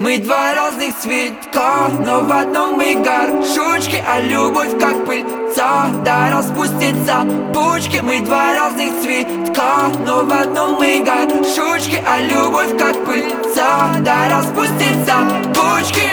Мы два разных цветка, но в одном мы горшочке. А любовь как пыльца, да распустится почки. Мы два разных цветка, но в одном мы горшочке. А любовь как пыльца, да распустится почки.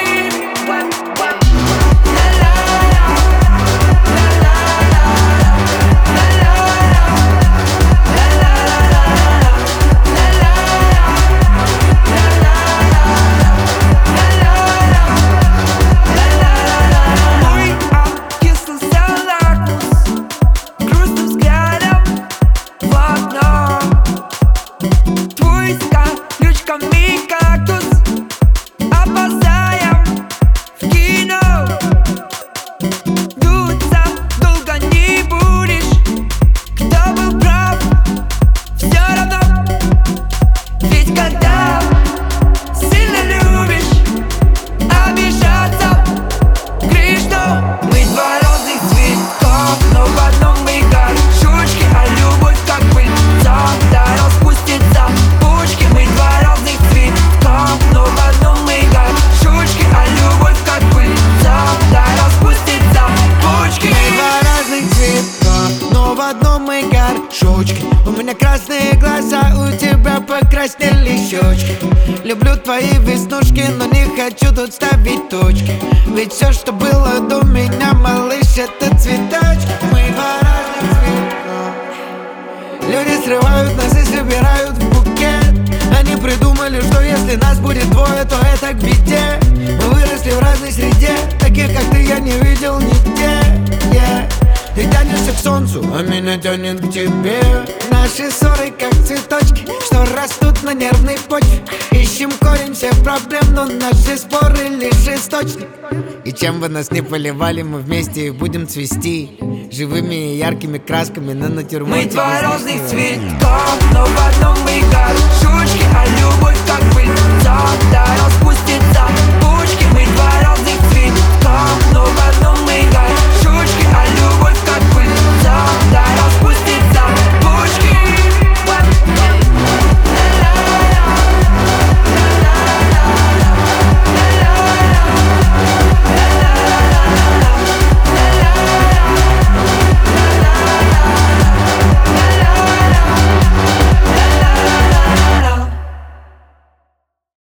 У меня красные глаза, у тебя покраснели щечки. Люблю твои веснушки, но не хочу тут ставить точки. Ведь все, что было до меня, малыш, это цветочки. Мы два разных цвета. Люди срывают нас и собирают в букет. Они придумали, что если нас будет двое, то это к беде. Мы выросли в разной среде, таких как ты я не видел нигде. Ты тянешься к солнцу, а меня тянет к тебе. Наши ссоры как цветочки, что растут на нервной почве. Ищем корень всех проблем, но наши споры лишь источник. И чем бы нас ни поливали, мы вместе будем цвести живыми и яркими красками на натюрморте. Мы два разных цветка.